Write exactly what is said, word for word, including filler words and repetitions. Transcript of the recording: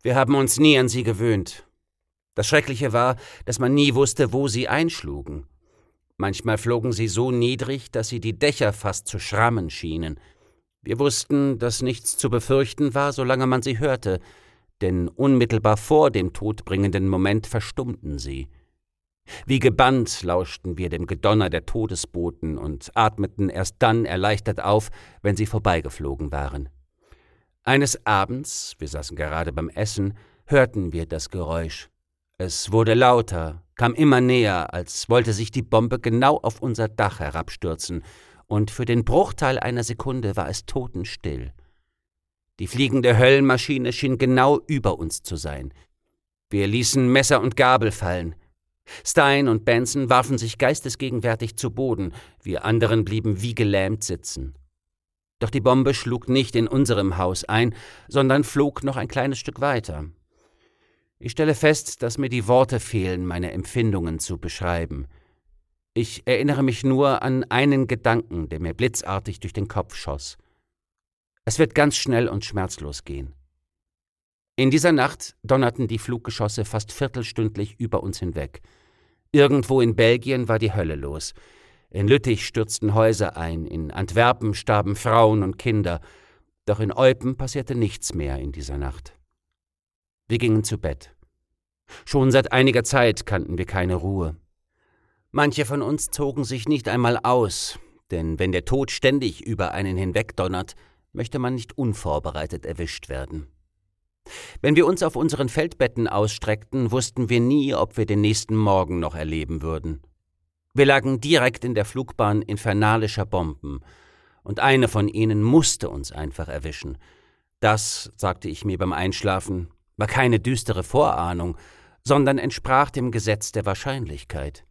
Wir haben uns nie an sie gewöhnt. Das Schreckliche war, dass man nie wusste, wo sie einschlugen. Manchmal flogen sie so niedrig, dass sie die Dächer fast zu schrammen schienen. Wir wussten, dass nichts zu befürchten war, solange man sie hörte, denn unmittelbar vor dem todbringenden Moment verstummten sie. Wie gebannt lauschten wir dem Gedonner der Todesboten und atmeten erst dann erleichtert auf, wenn sie vorbeigeflogen waren. Eines Abends, wir saßen gerade beim Essen, hörten wir das Geräusch. Es wurde lauter, kam immer näher, als wollte sich die Bombe genau auf unser Dach herabstürzen, und für den Bruchteil einer Sekunde war es totenstill. Die fliegende Höllenmaschine schien genau über uns zu sein. Wir ließen Messer und Gabel fallen. Stein und Benson warfen sich geistesgegenwärtig zu Boden, wir anderen blieben wie gelähmt sitzen. Doch die Bombe schlug nicht in unserem Haus ein, sondern flog noch ein kleines Stück weiter. Ich stelle fest, dass mir die Worte fehlen, meine Empfindungen zu beschreiben. Ich erinnere mich nur an einen Gedanken, der mir blitzartig durch den Kopf schoss. Es wird ganz schnell und schmerzlos gehen. In dieser Nacht donnerten die Fluggeschosse fast viertelstündlich über uns hinweg. Irgendwo in Belgien war die Hölle los. In Lüttich stürzten Häuser ein, in Antwerpen starben Frauen und Kinder, doch in Eupen passierte nichts mehr in dieser Nacht. Wir gingen zu Bett. Schon seit einiger Zeit kannten wir keine Ruhe. Manche von uns zogen sich nicht einmal aus, denn wenn der Tod ständig über einen hinwegdonnert, möchte man nicht unvorbereitet erwischt werden. Wenn wir uns auf unseren Feldbetten ausstreckten, wussten wir nie, ob wir den nächsten Morgen noch erleben würden. Wir lagen direkt in der Flugbahn infernalischer Bomben, und eine von ihnen musste uns einfach erwischen. Das, sagte ich mir beim Einschlafen, war keine düstere Vorahnung, sondern entsprach dem Gesetz der Wahrscheinlichkeit.